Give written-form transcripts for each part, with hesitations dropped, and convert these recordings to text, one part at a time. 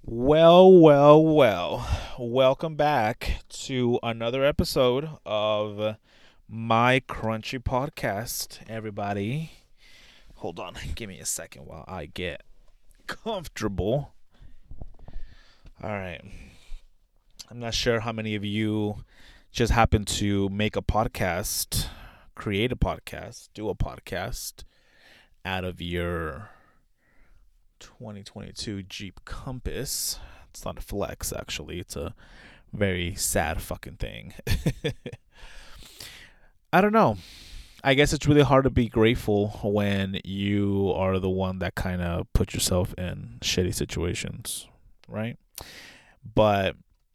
Well. Welcome back to another episode of my Crunchy podcast, everybody. Hold on, give me a second while I get comfortable. All right. I'm not sure how many of you just happen to make a podcast, create a podcast, do a podcast out of your 2022 Jeep Compass. It's not a flex, actually. It's a very sad fucking thing. I don't know. I guess it's really hard to be grateful when you are the one that kind of put yourself in shitty situations, right? But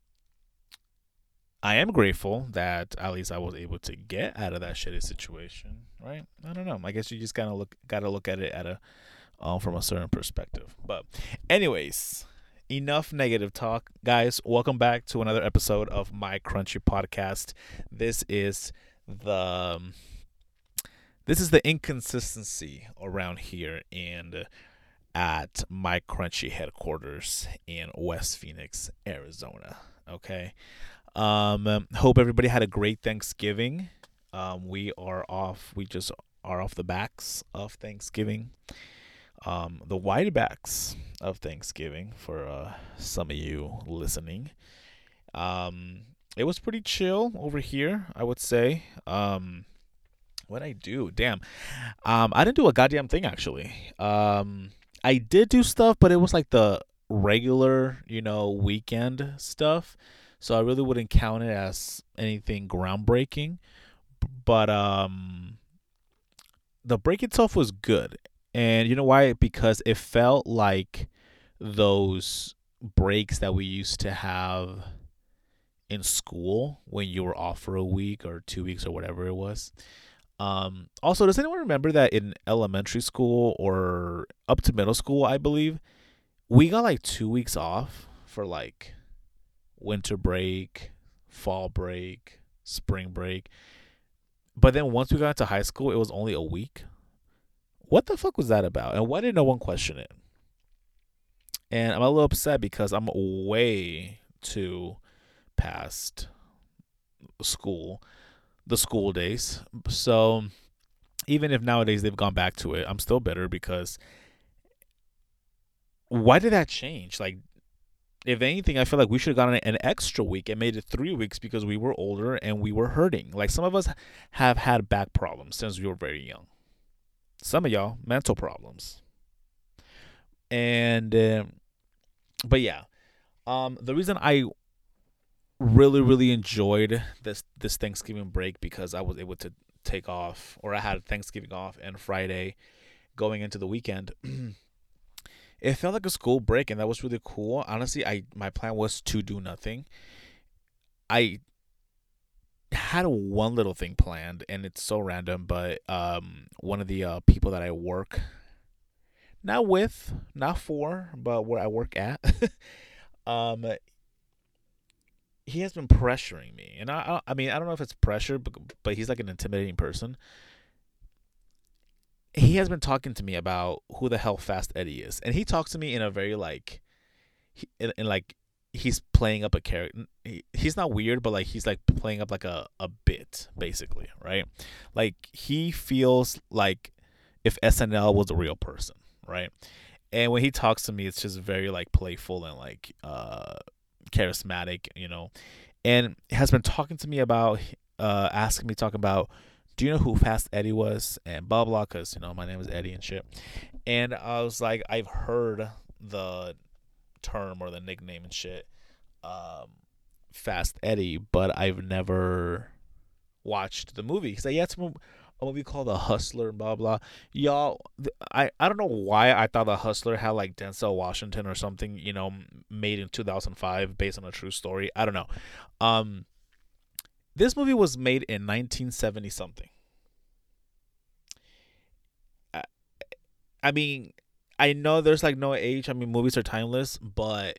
I am grateful that at least I was able to get out of that shitty situation, right? I don't know. I guess you just gotta look at it at a from a certain perspective. But anyways, enough negative talk, guys. Welcome back to another episode of my Crunchy podcast. This is the this is the inconsistency around here and at my Crunchy headquarters in West Phoenix, Arizona. Okay. Hope everybody had a great Thanksgiving. We are off. We just are off the backs of Thanksgiving. The wide backs of Thanksgiving for some of you listening. It was pretty chill over here, I would say. What I do? Damn. I didn't do a goddamn thing actually. I did do stuff, but it was like the regular, weekend stuff. So I really wouldn't count it as anything groundbreaking. But the break itself was good. And you know why? Because it felt like those breaks that we used to have in school when you were off for a week or 2 weeks or whatever it was. Also, does anyone remember that in elementary school or up to middle school, I believe, we got like 2 weeks off for like winter break, fall break, spring break. But then once we got to high school, it was only a week. What the fuck was that about? And why did no one question it? And I'm a little upset because I'm way too past school, the school days. So even if nowadays they've gone back to it, I'm still bitter because why did that change? Like, if anything, I feel like we should have gotten an extra week and made it 3 weeks because we were older and we were hurting. Like, some of us have had back problems since we were very young. Some of y'all, mental problems. And, but yeah, the reason I really enjoyed this Thanksgiving break because I was able to take off, or I had Thanksgiving off and Friday going into the weekend. It felt like a school break, and that was really cool. Honestly, I my plan was to do nothing. I had one little thing planned, and it's so random, but one of the people that I work not with, not for, but where I work at, um, he has been pressuring me, and I mean, I don't know if it's pressure, but he's like an intimidating person. He has been talking to me about who the hell Fast Eddie is, and he talks to me in a very like, in like he's playing up a character. He's not weird, but like he's like playing up like a bit, basically, right? Like he feels like if SNL was a real person, right? And when he talks to me, it's just very like playful and like charismatic, and has been talking to me about asking me talking about, do you know who Fast Eddie was and blah blah, because my name is Eddie and shit. And I was like, I've heard the term or the nickname and shit, um Fast Eddie, but I've never watched the movie. He's like, yeah, it's a movie called The Hustler, blah blah. Y'all, I don't know why I thought The Hustler had like Denzel Washington or something, made in 2005 based on a true story. I don't know. Um, this movie was made in 1970 something. I, I mean, I know there's like no age. I mean, movies are timeless, but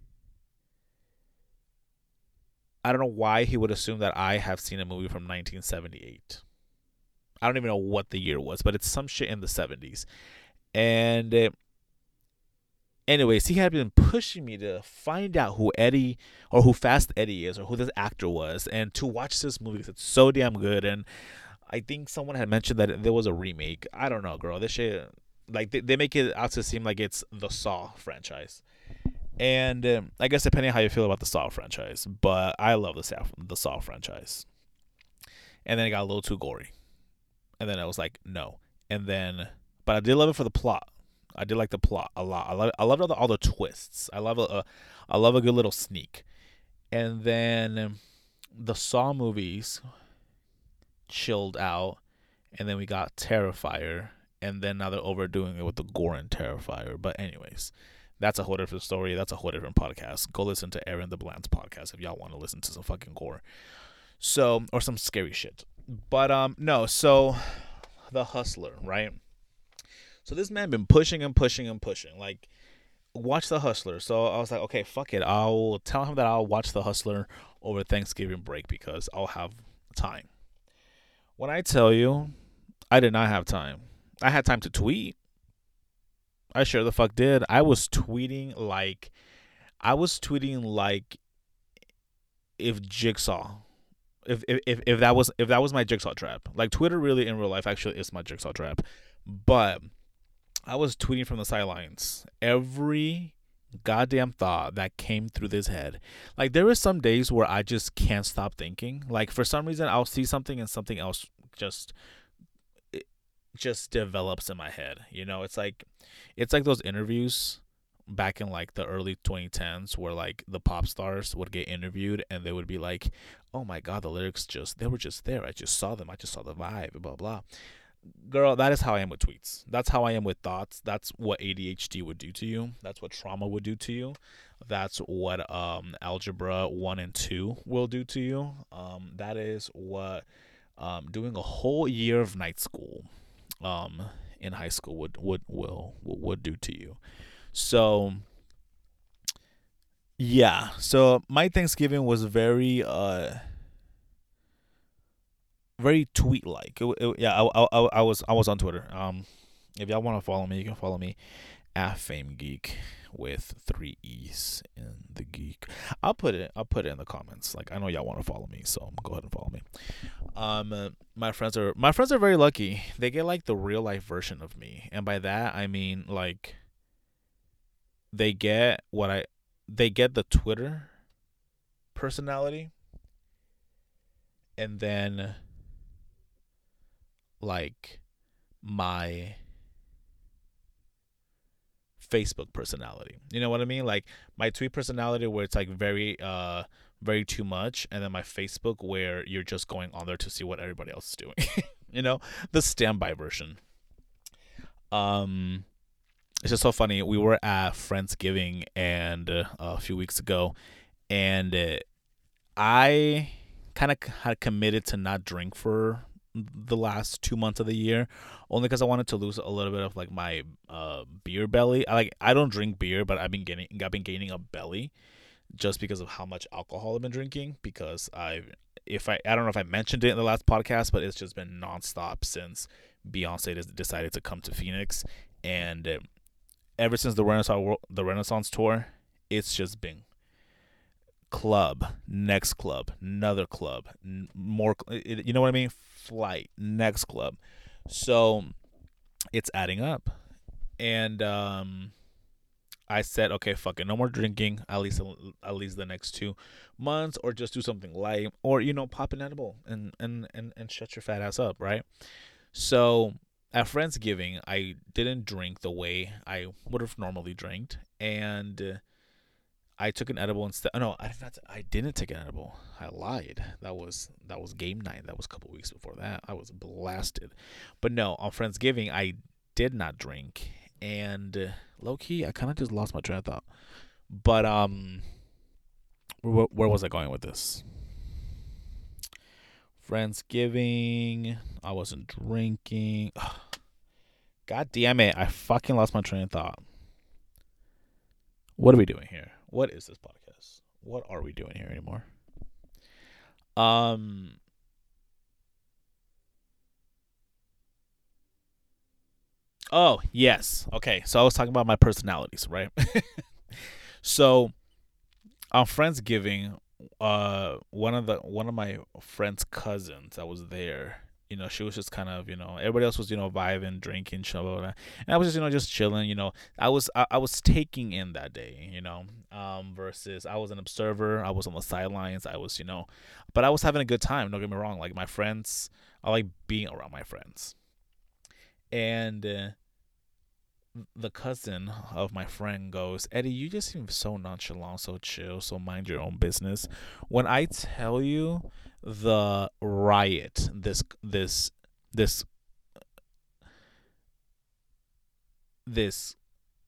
I don't know why he would assume that I have seen a movie from 1978. I don't even know what the year was, but it's some shit in the 70s. And Anyways, he had been pushing me to find out who Eddie or who Fast Eddie is or who this actor was, and to watch this movie because it's so damn good. And I think someone had mentioned that there was a remake. I don't know, girl. This shit, like they make it out to seem like it's the Saw franchise. And I guess depending on how you feel about the Saw franchise, but I love the Saw franchise. And then it got a little too gory, and then I was like, no. And then, but I did love it for the plot. I did like the plot a lot. I loved all the twists. I love a good little sneak. And then the Saw movies chilled out, and then we got Terrifier, and then now they're overdoing it with the gore and Terrifier. But anyways, that's a whole different story. That's a whole different podcast. Go listen to Aaron the Bland's podcast if y'all want to listen to some fucking gore. So, or some scary shit. But no, so The Hustler, right? So this man been pushing and pushing and pushing. Like, watch The Hustler. So I was like, okay, fuck it. I'll tell him that I'll watch The Hustler over Thanksgiving break because I'll have time. When I tell you, I did not have time. I had time to tweet. I sure the fuck did. I was tweeting like if Jigsaw, if that was my Jigsaw trap. Like, Twitter really in real life actually is my Jigsaw trap. But I was tweeting from the sidelines every goddamn thought that came through this head. Like, there are some days where I just can't stop thinking. Like, for some reason I'll see something and something else just it just develops in my head. It's like those interviews back in like the early 2010s where like the pop stars would get interviewed and they would be like, "Oh my god, the lyrics they were just there. I just saw them. I just saw the vibe, blah blah." Girl, that is how I am with tweets. That's how I am with thoughts. That's what ADHD would do to you. That's what trauma would do to you. That's what algebra 1 and 2 will do to you. That is what doing a whole year of night school in high school would do to you. So, yeah. So my Thanksgiving was very tweet like. Yeah, I was on Twitter. If y'all want to follow me, you can follow me at Fame Geek with 3 E's in the geek. I'll put it in the comments. Like, I know y'all want to follow me, so go ahead and follow me. My friends are very lucky. They get like the real life version of me, and by that I mean like they get they get the Twitter personality, and then like my Facebook personality. You know what I mean? Like, my tweet personality where it's like very too much, and then my Facebook where you're just going on there to see what everybody else is doing. you know, the standby version. Um it's just so funny. We were at Friendsgiving and a few weeks ago, and I kind of had committed to not drink for the last 2 months of the year, only because I wanted to lose a little bit of like my beer belly. I don't drink beer, but I've been gaining a belly just because of how much alcohol I've been drinking. Because I don't know if I mentioned it in the last podcast, but it's just been nonstop since Beyonce decided to come to Phoenix, and ever since the Renaissance tour, it's just been club, next club, another club, more. You know what I mean? Flight, next club. So it's adding up, and I said, okay, fuck it, no more drinking. At least the next 2 months, or just do something light, or pop an edible and shut your fat ass up, right? So at Friendsgiving, I didn't drink the way I would have normally drank, and I took an edible instead. Oh, no, I didn't take an edible. I lied. That was game night. That was a couple weeks before that. I was blasted. But no, on Friendsgiving, I did not drink, and low key, I kind of just lost my train of thought. But where was I going with this? Friendsgiving. I wasn't drinking. God damn it! I fucking lost my train of thought. What are we doing here? What is this podcast? What are we doing here anymore? Um. Oh, yes. Okay. So I was talking about my personalities, right? So on Friendsgiving, one of my friend's cousins that was there, she was just kind of, everybody else was, vibing, drinking, blah, blah, blah. And I was just, just chilling, I was taking in that day, versus I was an observer, I was on the sidelines, I was, but I was having a good time. Don't get me wrong. Like my friends, I like being around my friends. And the cousin of my friend goes, Eddie, you just seem so nonchalant, so chill, so mind your own business. When I tell you the riot, this this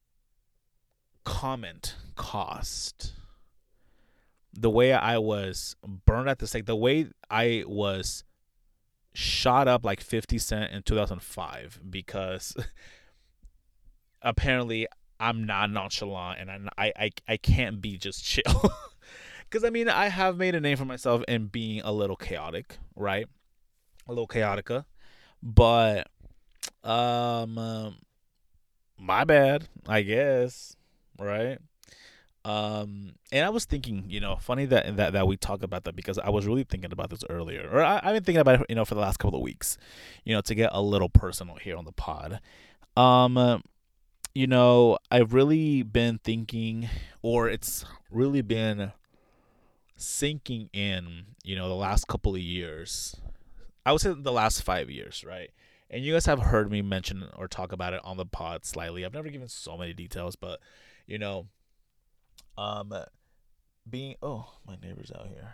comment cost, the way I was burned at the stake, the way I was shot up like 50 Cent in 2005 because apparently I'm not nonchalant and I can't be just chill. Because I mean, I have made a name for myself in being a little chaotic, right? A little chaotica, but um, um, my bad, I guess, right? And I was thinking, funny that we talk about that because I was really thinking about this earlier, or I've been thinking about it, for the last couple of weeks, to get a little personal here on the pod. Um, I've really been thinking, or it's really been sinking in, the last couple of years. I would say the last 5 years, right? And you guys have heard me mention or talk about it on the pod slightly. I've never given so many details, but you know, um, my neighbor's out here.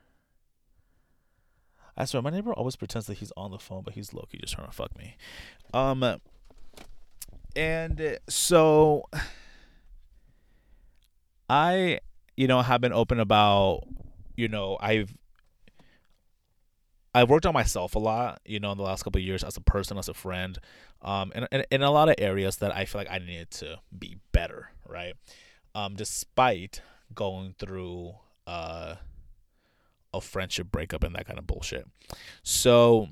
I swear, my neighbor always pretends that he's on the phone, but he's low key just trying to fuck me. Um, and so I, have been open about, I've worked on myself a lot, in the last couple of years as a person, as a friend, and in a lot of areas that I feel like I needed to be better, right? Despite going through a friendship breakup and that kind of bullshit. So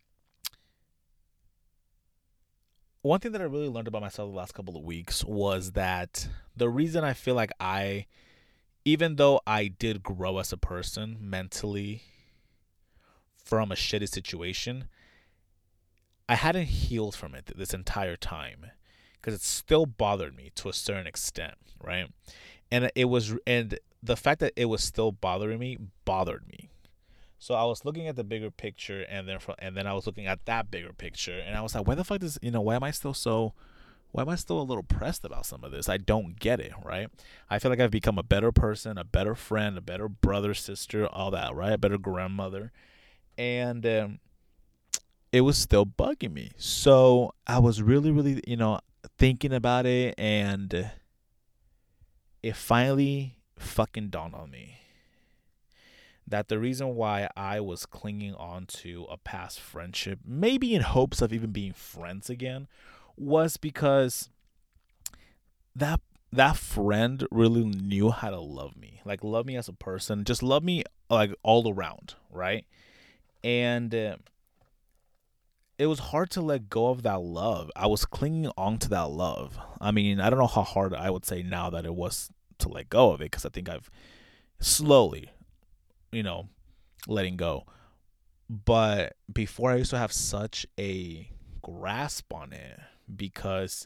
one thing that I really learned about myself the last couple of weeks was that the reason I feel like even though I did grow as a person mentally from a shitty situation, I hadn't healed from it this entire time because it still bothered me to a certain extent, right? And the fact that it was still bothering me bothered me. So I was looking at the bigger picture, and then I was looking at that bigger picture, and I was like, why the fuck why am I still a little pressed about some of this? I don't get it, right? I feel like I've become a better person, a better friend, a better brother, sister, all that, right? A better grandmother, and it was still bugging me. So I was really, really, thinking about it, and it finally fucking dawned on me that the reason why I was clinging on to a past friendship, maybe in hopes of even being friends again, was because that friend really knew how to love me, like love me as a person, just love me like all around, right? And it was hard to let go of that love. I was clinging on to that love. I mean, I don't know how hard I would say now that it was to let go of it, because I think I've slowly, you know, letting go. But before, I used to have such a grasp on it because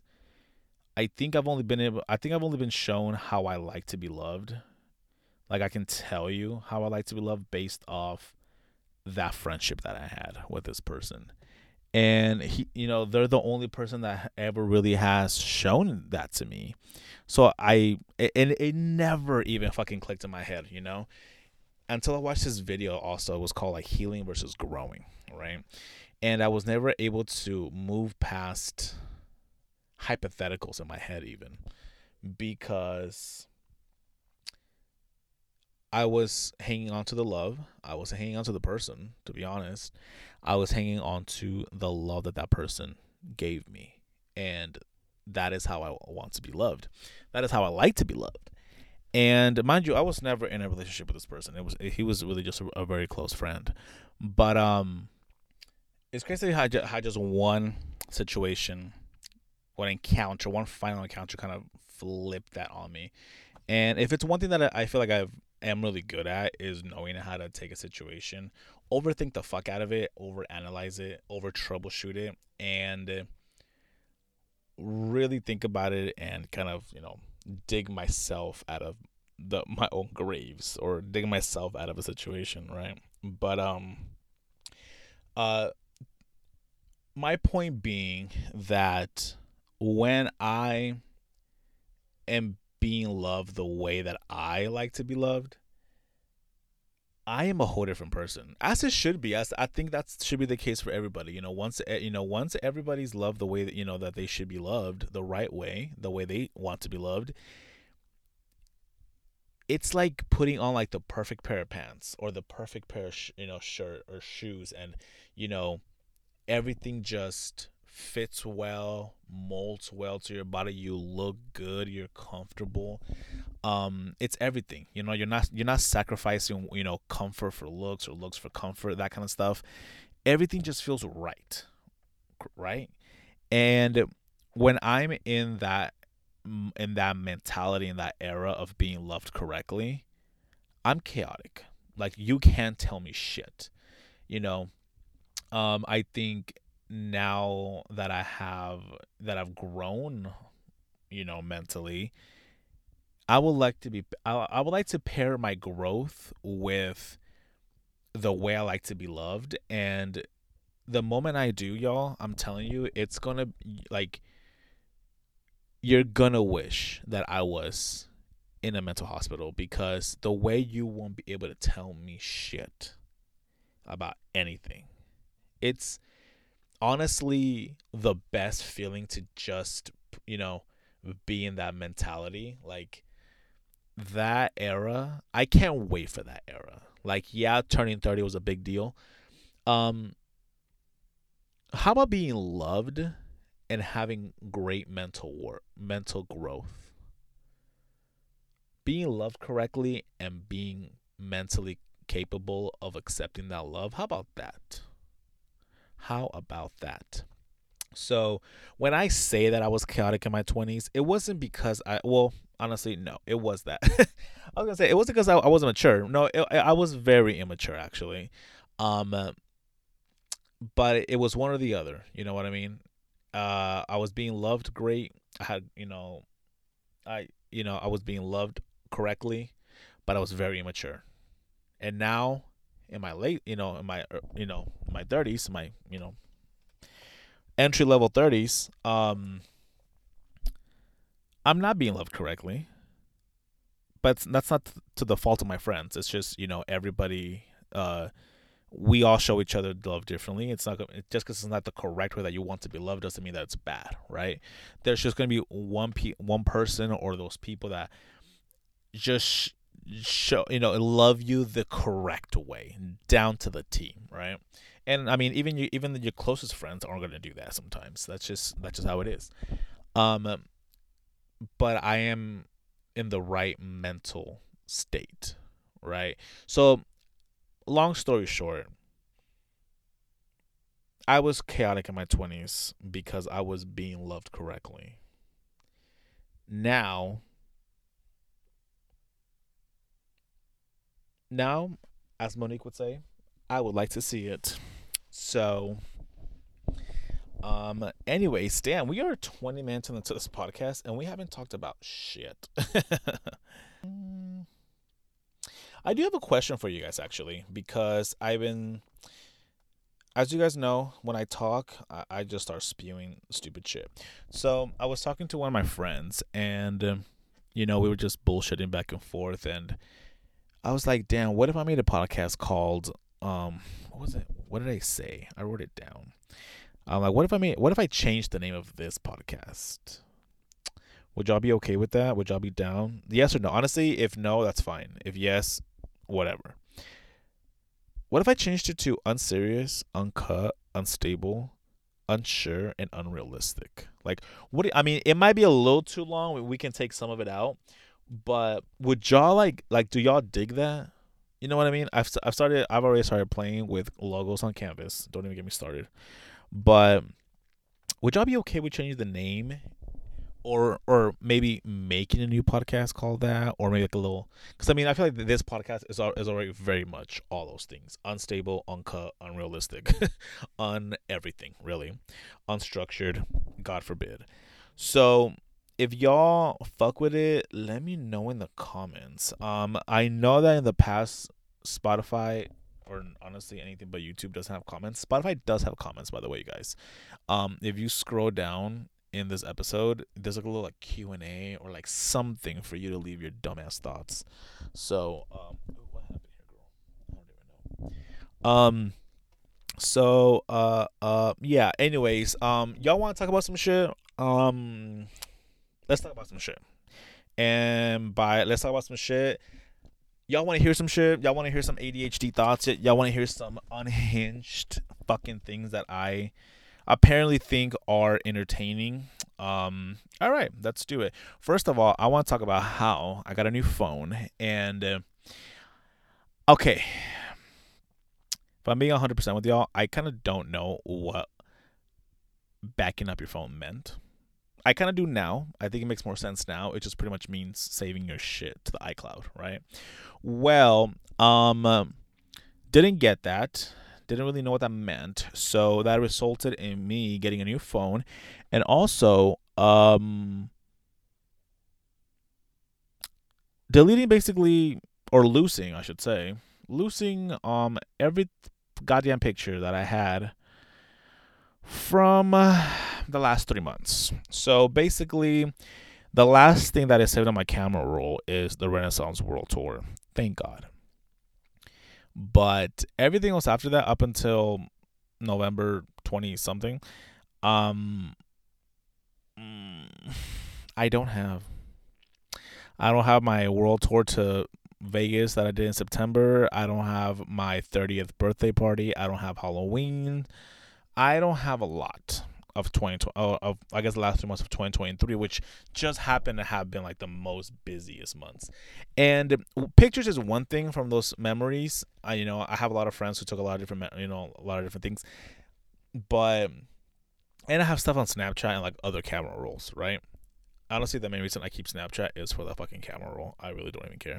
I think I've only been shown how I like to be loved. Like I can tell you how I like to be loved based off that friendship that I had with this person. And they're the only person that ever really has shown that to me. So and it never even fucking clicked in my head, until I watched this video. Also, it was called like healing versus growing, right? And I was never able to move past hypotheticals in my head, even because I was hanging on to the love. I wasn't hanging on to the person, to be honest. I was hanging on to the love that person gave me. And that is how I want to be loved. That is how I like to be loved. And mind you, I was never in a relationship with this person. He was really just a very close friend. But it's crazy how just one situation one final encounter kind of flipped that on me. And if it's one thing that I feel like am really good at is knowing how to take a situation, overthink the fuck out of it, overanalyze it, over troubleshoot it, and really think about it and kind of, dig myself out of my own graves, or dig myself out of a situation, right? But uh my point being that when I am being loved the way that I like to be loved, I am a whole different person, as it should be. As I think that should be the case for everybody. Once everybody's loved the way that that they should be loved, the right way, the way they want to be loved, it's like putting on like the perfect pair of pants or the perfect pair of shirt or shoes, and you know everything just fits well, molds well to your body. You look good, you're comfortable. It's everything. You're not sacrificing, comfort for looks or looks for comfort, that kind of stuff. Everything just feels right, right? And when I'm in that mentality, in that era of being loved correctly, I'm chaotic. Like, you can't tell me shit. You know, I think now that I've grown, mentally, I would like to pair my growth with the way I like to be loved. And the moment I do, y'all, I'm telling you, it's gonna, like, you're gonna wish that I was in a mental hospital, because the way you won't be able to tell me shit about anything. It's honestly the best feeling to just, you know, be in that mentality. Like, that era, I can't wait for that era. Like, yeah, turning 30 was a big deal. Um, how about being loved and having great mental growth? Being loved correctly and being mentally capable of accepting that love. How about that? How about that? So, when I say that I was chaotic in my 20s, it wasn't because well, honestly, no, it was that. I was going to say, it wasn't because I wasn't mature. No, I was very immature, actually. Um, but it was one or the other. You know what I mean? I was being loved great. I had, I was being loved correctly, but I was very immature. And now, in my late, my 30s, my, entry level 30s, I'm not being loved correctly, but that's not to the fault of my friends. It's just, everybody, we all show each other love differently. It's not just because it's not the correct way that you want to be loved doesn't mean that it's bad, right? There's just going to be one person, or those people that just show, love you the correct way, down to the T, right? And I mean, even your closest friends aren't going to do that sometimes. That's just how it is. Um, but I am in the right mental state, right? So, long story short, I was chaotic in my 20s because I was being loved correctly. Now, now, as Monique would say, I would like to see it. So, anyway, Stan, we are 20 minutes into this podcast and we haven't talked about shit. I do have a question for you guys, actually, because as you guys know, when I talk, I just start spewing stupid shit. So I was talking to one of my friends, and we were just bullshitting back and forth, and I was like, "Damn, what if I made a podcast called what was it? What did I say? I wrote it down. I'm like, what if I changed the name of this podcast? Would y'all be okay with that? Would y'all be down? Yes or no? Honestly, if no, that's fine. If yes, whatever. What if I changed it to unserious, uncut, unstable, unsure, and unrealistic? Like, I mean, it might be a little too long. We can take some of it out, but would y'all like? Do y'all dig that? You know what I mean? I've already started playing with logos on Canvas. Don't even get me started. But would y'all be okay with changing the name, or maybe making a new podcast called that, or maybe like a little? Because I mean, I feel like this podcast is already very much all those things: unstable, uncut, unrealistic, on everything really, unstructured. God forbid. So if y'all fuck with it, let me know in the comments. I know that in the past, Spotify, or honestly anything but YouTube, doesn't have comments. Spotify does have comments, by the way, you guys. If you scroll down in this episode, there's like a little like Q&A or like something for you to leave your dumbass thoughts. So what happened here, girl? I don't even know. Yeah, anyways, y'all want to talk about some shit? Let's talk about some shit. And by let's talk about some shit, y'all want to hear some shit? Y'all want to hear some ADHD thoughts? Y'all want to hear some unhinged fucking things that I apparently think are entertaining? All right, let's do it. First of all, I want to talk about how I got a new phone. And okay, if I'm being 100% with y'all, I kind of don't know what backing up your phone meant. I kind of do now. I think it makes more sense now. It just pretty much means saving your shit to the iCloud, right? Well, didn't get that. Didn't really know what that meant. So that resulted in me getting a new phone, and also deleting basically, or losing, I should say, losing every goddamn picture that I had from the last 3 months. So basically, the last thing that is saved on my camera roll is the Renaissance World Tour. Thank God. But everything else after that, up until November 20 something, um, I don't have. I don't have my world tour to Vegas that I did in September. I don't have my 30th birthday party. I don't have Halloween. I don't have a lot of I guess the last 3 months of 2023, which just happened to have been like the most busiest months. And pictures is one thing from those memories. I have a lot of friends who took a lot of different a lot of different things, but and I have stuff on Snapchat and like other camera rolls, right? Honestly, the main reason I keep Snapchat is for the fucking camera roll. I really don't even care.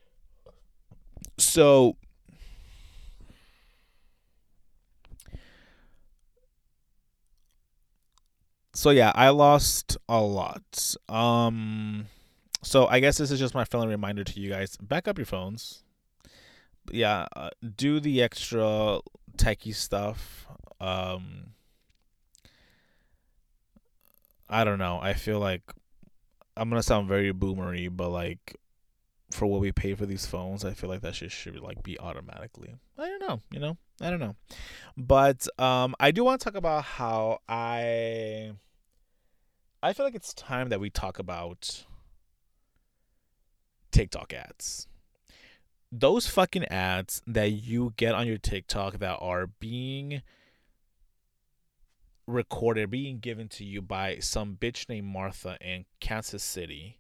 So yeah, I lost a lot. So I guess this is just my friendly reminder to you guys: back up your phones. Yeah, do the extra techie stuff. I don't know. I feel like I'm gonna sound very boomery, but like for what we pay for these phones, I feel like that shit should like be automatically. I don't know. I don't know. But I do want to talk about how I feel like it's time that we talk about TikTok ads. Those fucking ads that you get on your TikTok that are being recorded, being given to you by some bitch named Martha in Kansas City.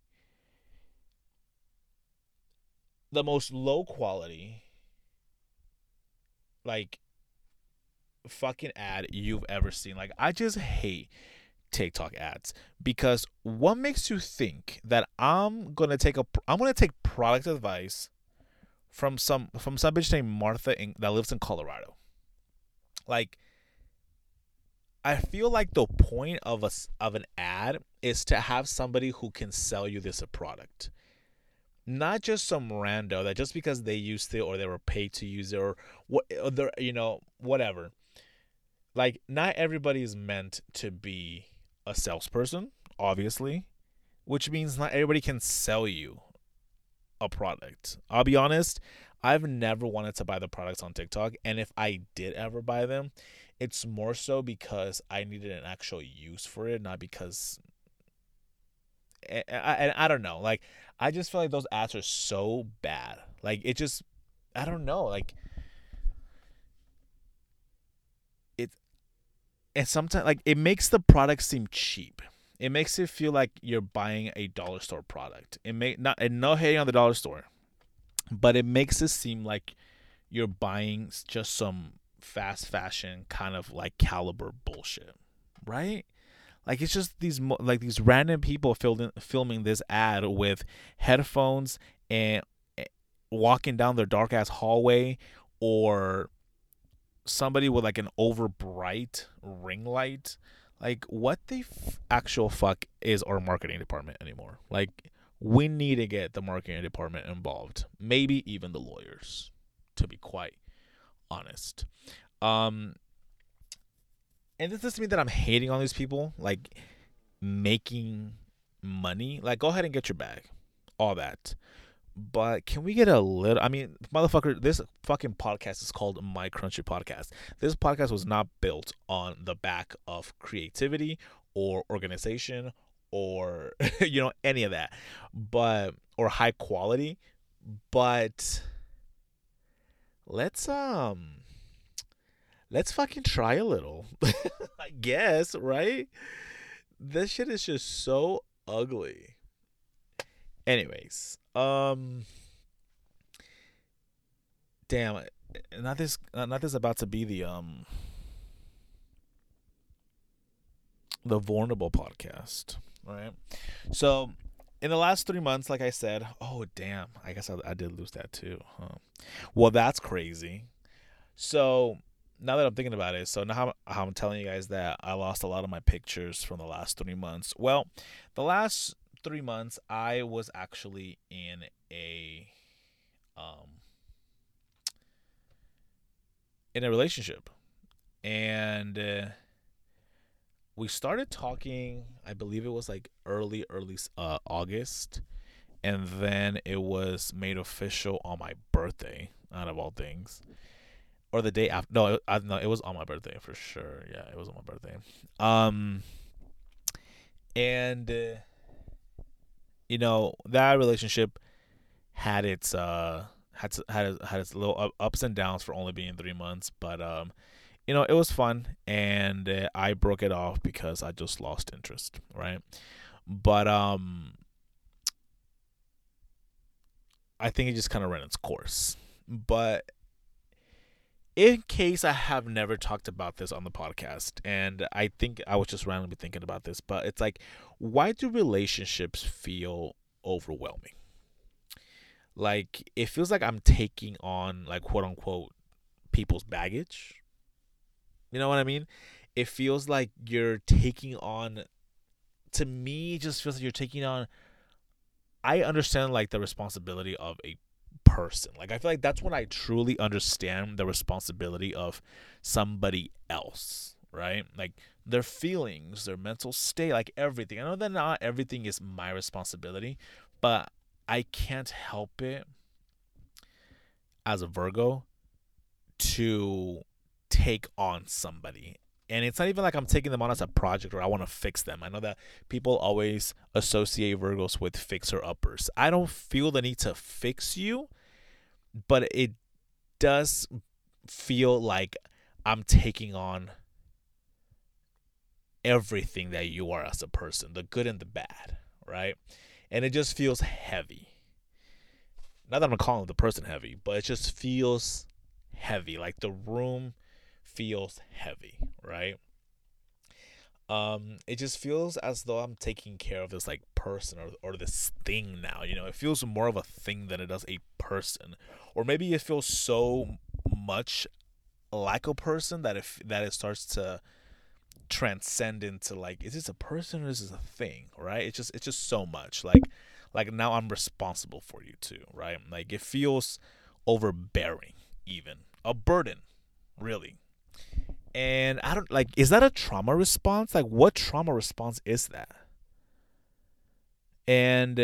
The most low quality, like, fucking ad you've ever seen. Like, I just hate TikTok ads, because what makes you think that I'm gonna take product advice from some bitch named Martha that lives in Colorado? Like, I feel like the point of an ad is to have somebody who can sell you this a product, not just some rando that just because they used it or they were paid to use it or what, whatever. Like, not everybody is meant to be a salesperson, obviously, which means not everybody can sell you a product. I'll be honest, I've never wanted to buy the products on TikTok, and if I did ever buy them, it's more so because I needed an actual use for it, not because. And I don't know, like, I just feel like those ads are so bad. Like, it just, I don't know, like, it, and sometimes, like, it makes the product seem cheap. It makes it feel like you're buying a dollar store product. It may not, and no hating on the dollar store, but it makes it seem like you're buying just some fast fashion kind of like caliber bullshit, right? Like it's just these random people filming this ad with headphones and walking down their dark ass hallway, or somebody with like an over bright ring light. Like what the actual fuck is our marketing department anymore? Like we need to get the marketing department involved. Maybe even the lawyers, to be quite honest. Um and this doesn't mean that I'm hating on these people like making money. Like go ahead and get your bag. All that. But can we get a little? I mean, motherfucker, this fucking podcast is called My Crunchy Podcast. This podcast was not built on the back of creativity or organization or any of that, but or high quality. But let's let's fucking try a little. I guess, right? This shit is just so ugly. Anyways, damn, not this about to be the vulnerable podcast, right? So in the last 3 months, like I said, oh damn, I guess I did lose that too, huh? Well, that's crazy. So now that I'm thinking about it, so now how I'm telling you guys that I lost a lot of my pictures from the last 3 months. Well, the last 3 months I was actually um in a relationship, and we started talking. I believe it was like early August, and then it was made official on my birthday, out of all things, or the day after. No, it was on my birthday for sure. Yeah, it was on my birthday. Um, and that relationship had its had its little ups and downs for only being 3 months, but it was fun, and I broke it off because I just lost interest, right? But I think it just kind of ran its course. But in case I have never talked about this on the podcast, and I think I was just randomly thinking about this, but it's like, why do relationships feel overwhelming? Like it feels like I'm taking on, like, quote unquote, people's baggage. You know what I mean? It feels like you're taking on, to me, it just feels like you're taking on, I understand like the responsibility of a person. Like I feel like that's when I truly understand the responsibility of somebody else, right? Like their feelings, their mental state, like everything. I know that not everything is my responsibility, but I can't help it as a Virgo to take on somebody. And it's not even like I'm taking them on as a project or I want to fix them. I know that people always associate Virgos with fixer uppers. I don't feel the need to fix you, but it does feel like I'm taking on everything that you are as a person, the good and the bad, right? And it just feels heavy. Not that I'm calling the person heavy, but it just feels heavy. Like the room feels heavy, right? It just feels as though I'm taking care of this like person or this thing now. It feels more of a thing than it does a person. Or maybe it feels so much like a person that it starts to transcend into, like, is this a person or is this a thing, right? It's just so much like now I'm responsible for you too, right? Like it feels overbearing, even a burden, really. And I don't like, is that a trauma response? Like what trauma response is that? And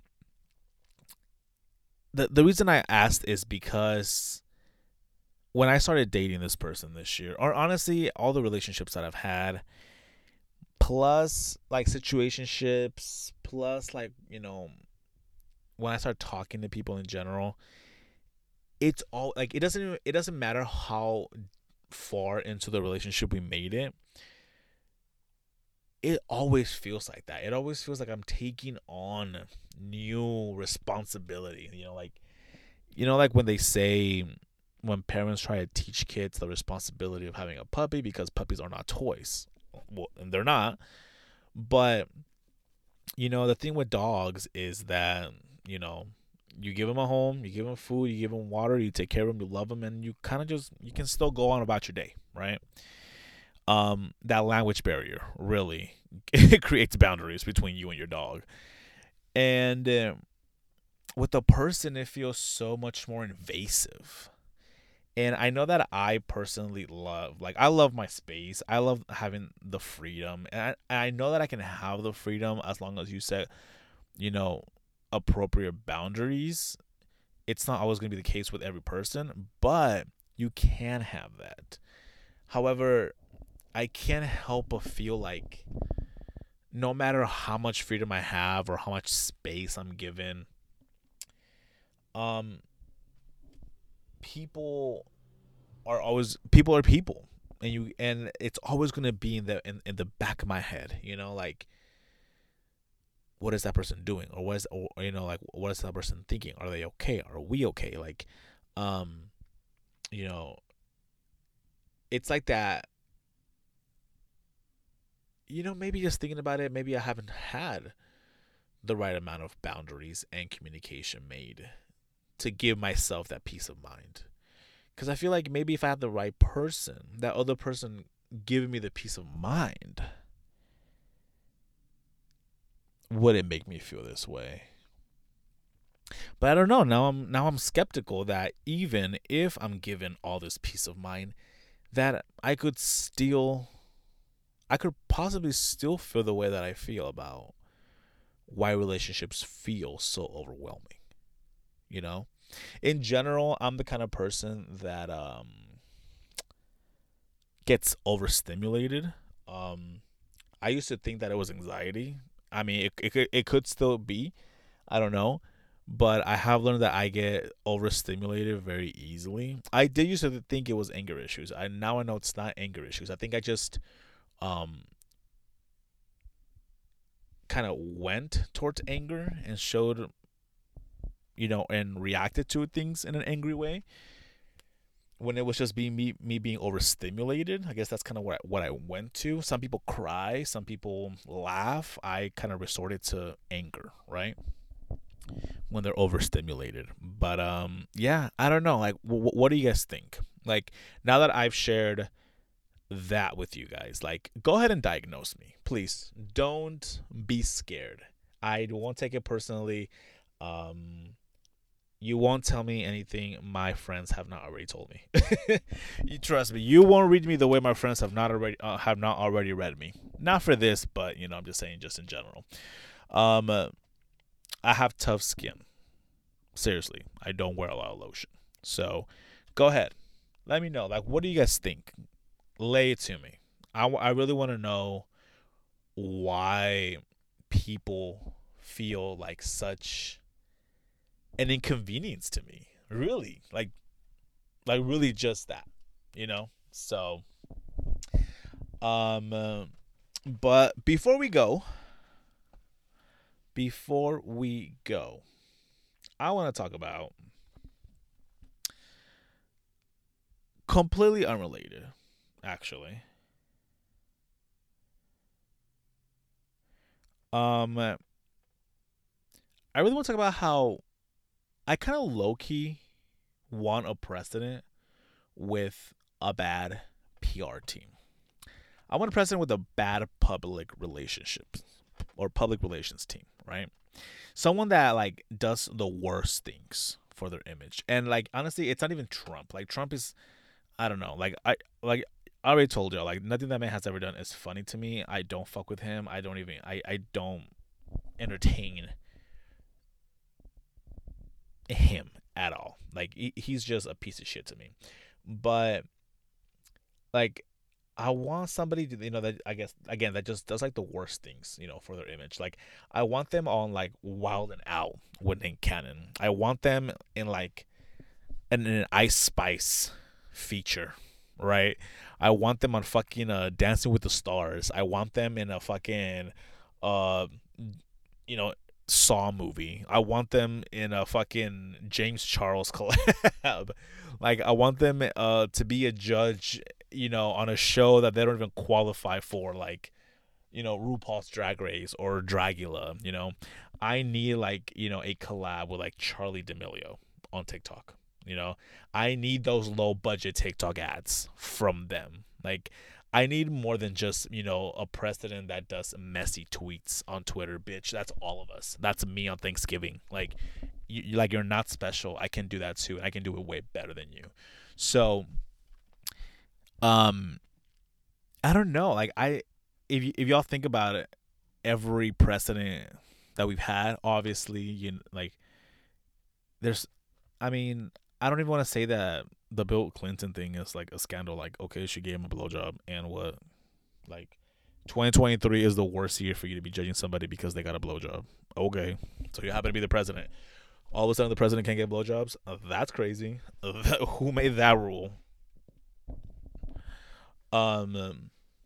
the reason I asked is because when I started dating this person this year, or honestly all the relationships that I've had, plus like situationships, plus like, when I start talking to people in general, it's all like it doesn't matter how far into the relationship we made it. It always feels like that. It always feels like I'm taking on new responsibility. Like when they say, when parents try to teach kids the responsibility of having a puppy because puppies are not toys. Well, and they're not. But the thing with dogs is that you know you give them a home, you give them food, you give them water, you take care of them, you love them, and you kind of just you can still go on about your day, right? That language barrier really it creates boundaries between you and your dog, and with a person it feels so much more invasive. And I know that I personally I love my space. I love having the freedom. And I know that I can have the freedom as long as you set, you know, appropriate boundaries. It's not always going to be the case with every person, but you can have that. However, I can't help but feel like no matter how much freedom I have or how much space I'm given, um, people people are people, and it's always gonna be in the back of my head, like what is that person doing, or what is or like what is that person thinking? Are they okay? Are we okay? Like, um, you know, it's like that. Maybe just thinking about it, maybe I haven't had the right amount of boundaries and communication made to give myself that peace of mind. Because I feel like maybe if I have the right person, that other person giving me the peace of mind, would it make me feel this way? But I don't know. Now I'm skeptical that even if I'm given all this peace of mind, that I could possibly still feel the way that I feel about why relationships feel so overwhelming. You know, in general, I'm the kind of person that gets overstimulated. Um, I used to think that it was anxiety. I mean, it could still be. I don't know. But I have learned that I get overstimulated very easily. I did used to think it was anger issues. I know it's not anger issues. I think I just um kind of went towards anger and showed and reacted to things in an angry way when it was just being me being overstimulated. I guess that's kind of what I went to. Some people cry, some people laugh. I kind of resorted to anger, right? When they're overstimulated. But yeah, I don't know. Like, what do you guys think? Like, now that I've shared that with you guys, like, go ahead and diagnose me, please. Don't be scared. I won't take it personally. Um, you won't tell me anything my friends have not already told me. You trust me. You won't read me the way my friends have not already read me. Not for this, but I'm just saying, just in general. Um, I have tough skin. Seriously, I don't wear a lot of lotion. So, go ahead. Let me know. Like, what do you guys think? Lay it to me. I really want to know why people feel like such an inconvenience to me. Really, really just that, So, um, but before we go, I want to talk about completely unrelated, actually. I really want to talk about how I kind of low key want a precedent with a bad PR team. I want a precedent with a bad public relationships or public relations team, right? Someone that like does the worst things for their image. And like honestly, it's not even Trump. Like Trump is, I don't know. I already told you, like nothing that man has ever done is funny to me. I don't fuck with him. I don't entertain him at all. Like he's just a piece of shit to me. But like I want somebody to that I guess again that just does like the worst things, for their image. Like I want them on like Wild and Out with Nick Cannon. I want them in like an Ice Spice feature, right? I want them on fucking Dancing with the Stars. I want them in a fucking uh you know Saw movie. I want them in a fucking James Charles collab. Like I want them to be a judge, on a show that they don't even qualify for, like RuPaul's Drag Race or Dragula. I need like a collab with like Charlie D'Amelio on TikTok. I need those low budget TikTok ads from them. Like, I need more than just a president that does messy tweets on Twitter, bitch. That's all of us. That's me on Thanksgiving. Like, you're not special. I can do that too, and I can do it way better than you. So, um, I don't know. Like, if y'all think about it, every president that we've had, obviously, like, there's, I mean, I don't even want to say that the Bill Clinton thing is like a scandal. Like, okay, she gave him a blowjob, and what? Like, 2023 is the worst year for you to be judging somebody because they got a blowjob. Okay, so you happen to be the president. All of a sudden, the president can't get blowjobs. That's crazy. Who made that rule? Um.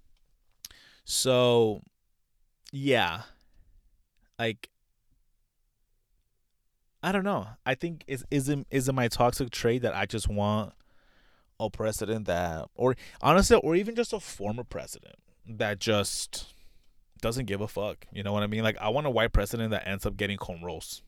So yeah, like, I don't know. I think is it my toxic trait that I just want a president that, or honestly, or even just a former president that just doesn't give a fuck. You know what I mean? Like, I want a white president that ends up getting cornrows.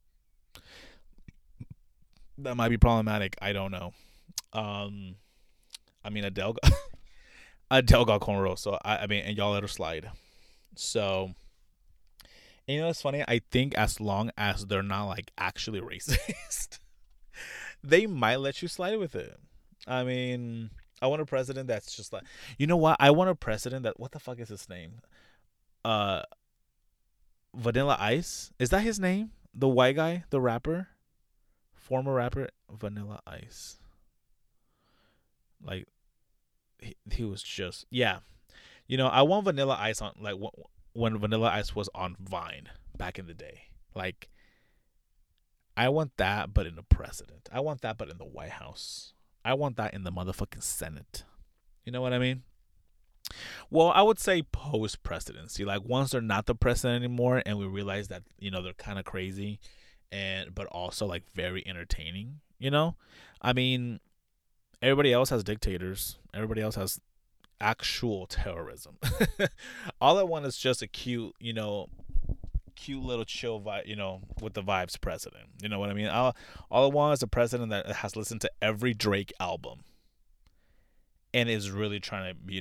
That might be problematic. I don't know. Um, I mean, Adele, Adele got cornrows, so I mean, and y'all let her slide. So, and it's funny. I think as long as they're not like actually racist, they might let you slide with it. I mean, I want a president that's just like, you know what? I want a president that, what the fuck is his name? Uh, Vanilla Ice. Is that his name? The white guy, the rapper, former rapper, Vanilla Ice. Like, he was just, yeah. I want Vanilla Ice on, like, when Vanilla Ice was on Vine back in the day. Like, I want that, but in the president. I want that, but in the White House. I want that in the motherfucking Senate. You know what I mean? Well, I would say post presidency. Like, once they're not the president anymore, and we realize that they're kind of crazy, but also like very entertaining. I mean, everybody else has dictators. Everybody else has actual terrorism. All I want is just a cute little chill vibe, with the vibes president. You know what I mean? All I want is a president that has listened to every Drake album and is really trying to,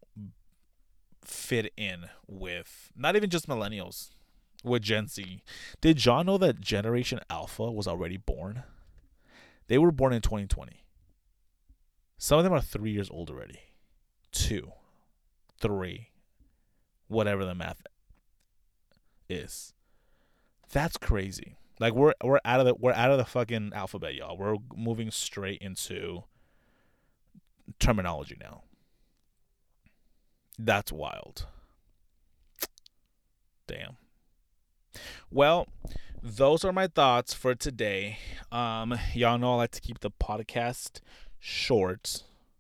fit in with not even just millennials, with Gen Z. Did y'all know that Generation Alpha was already born? They were born in 2020. Some of them are 3 years old already. 2, 3, whatever the math is. That's crazy. Like, we're out of the fucking alphabet, y'all. We're moving straight into terminology now. That's wild. Damn. Well, those are my thoughts for today. Y'all know I like to keep the podcast short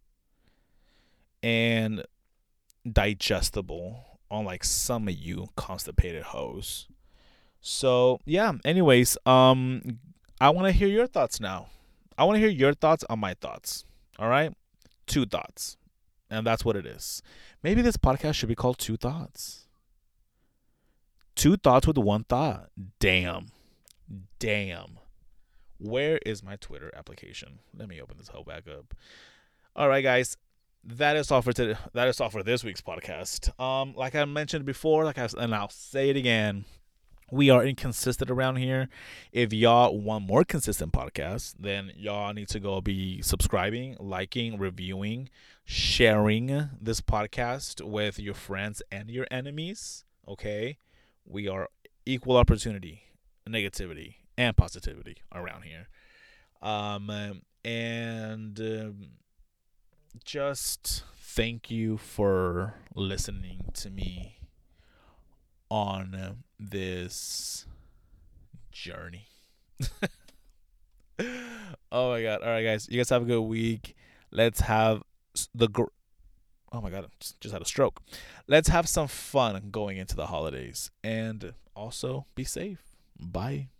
and digestible, unlike some of you constipated hoes. So yeah, anyways, I want to hear your thoughts now. I want to hear your thoughts on my thoughts. All right? 2 thoughts. And that's what it is. Maybe this podcast should be called 2 Thoughts. 2 thoughts with 1 thought. Damn. Where is my Twitter application? Let me open this hell back up. All right, guys. That is all for today. That is all for this week's podcast. Like I mentioned before, and I'll say it again, we are inconsistent around here. If y'all want more consistent podcasts, then y'all need to go be subscribing, liking, reviewing, sharing this podcast with your friends and your enemies. Okay? We are equal opportunity, negativity, and positivity around here. And just thank you for listening to me on this journey. Oh my god. All right, guys, you guys have a good week. Let's have oh my god, just had a stroke. Let's have some fun going into the holidays, and also be safe. Bye.